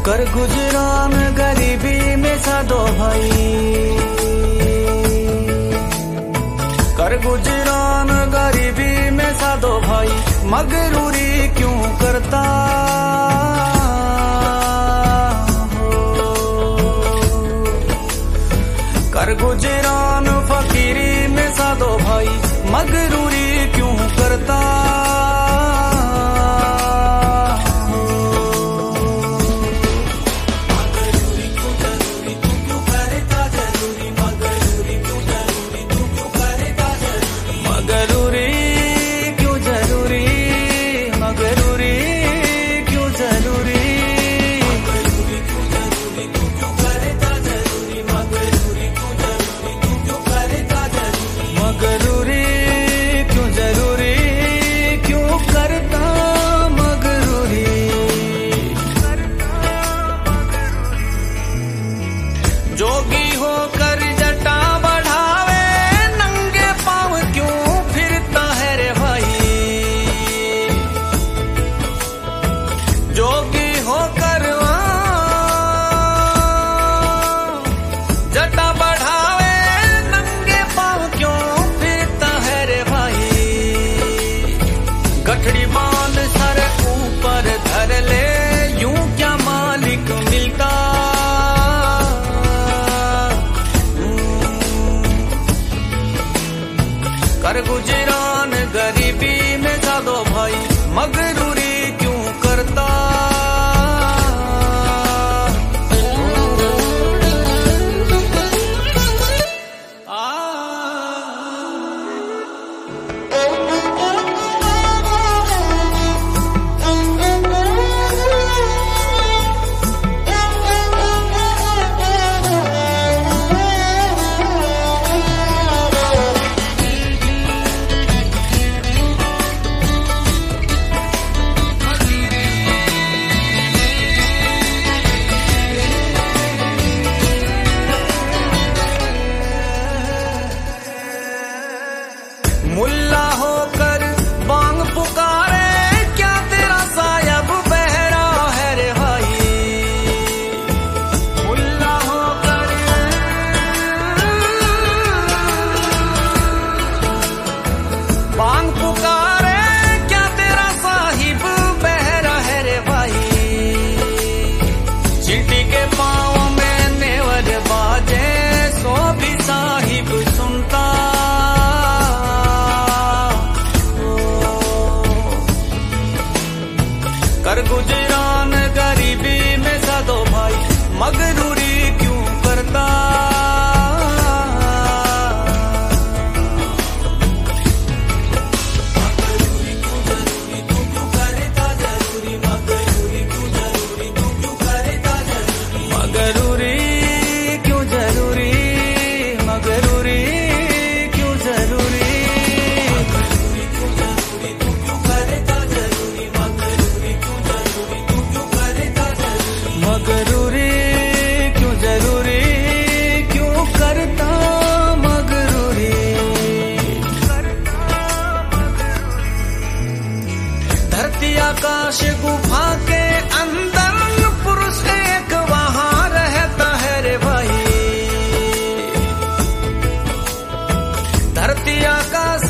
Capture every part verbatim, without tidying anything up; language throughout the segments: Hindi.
कर गुजरान गरीबी में सादो भाई, कर गुजरान गरीबी में सादो भाई, मगरूरी क्यों करता हो। कर गुजरान फकीरी में सादो भाई, मगरूरी क्यों करता। जोगी होकर जटा बढ़ावे, नंगे पांव क्यों फिरता है रे भाई। जोगी होकर जटा बढ़ावे, नंगे पांव क्यों फिरता है रे भाई। गठड़ी बांध सर ऊपर धर ले, यूं क्या मालिक मिलता। कर गुजरान गरीबी में सादो भाई, मगरूरी क्यों करता। मुल्ला होकर बांग पुकारे, क्या तेरा सायब बहरा है रे भाई। मुल्ला होकर बांग पुकारे, क्या तेरा साहिब बहरा है रे भाई। चींटी के पाँव में नेवज बाजे, सो भी साहिब सुनता। कर गुजरान गरीबी में सादो भाई, मगरूरी क्यों करता। मगरूरी क्यों जरूरी, तू क्यों करता जरूरी। मगरूरी क्यों जरूरी, तू क्यों करता जरूरी। मगरूरी क्यों जरूरी, मगरूरी क्यों जरूरी। मगरूरी क्यों जरूरी, क्यों करता मगरूरी। धरती आकाश गुफा के अंदर, पुरुष एक वहां रहता है रे भाई। धरती आकाश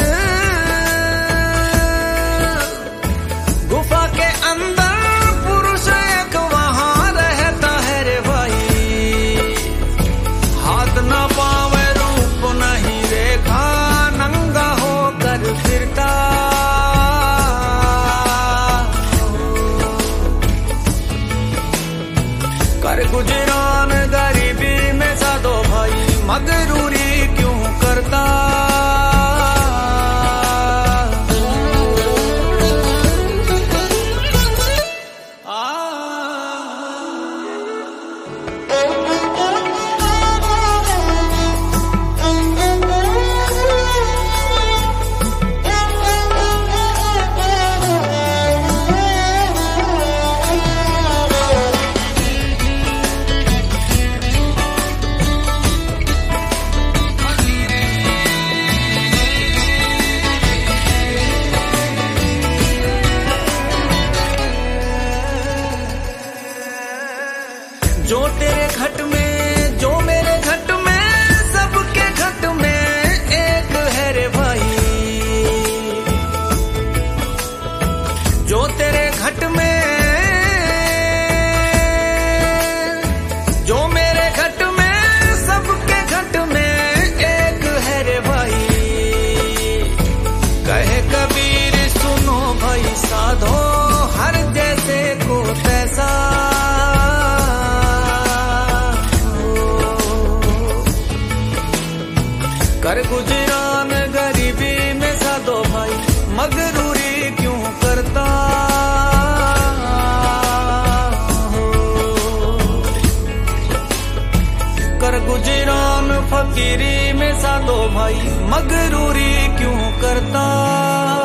गुफा के अंदर, पुरुष एक वहां रहता है रे भाई। हाथ ना पावे, रूप नहीं रेखा, नंगा होकर फिरता। कर गुजरान गरीबी में सादो भाई, मगरूरी क्यों करता। जो तेरे घट में जो मेरे घट में सबके घट में एक है रे भाई। जो तेरे घट में जो मेरे घट में सबके घट में एक है रे भाई। कहे कबीर सुनो भाई साधो हर जैसे को तैसा। कर गुजरान गरीबी में साधो भाई मगरूरी क्यों करता हो। कर गुजरान फकीरी में साधो भाई मगरूरी क्यों करता।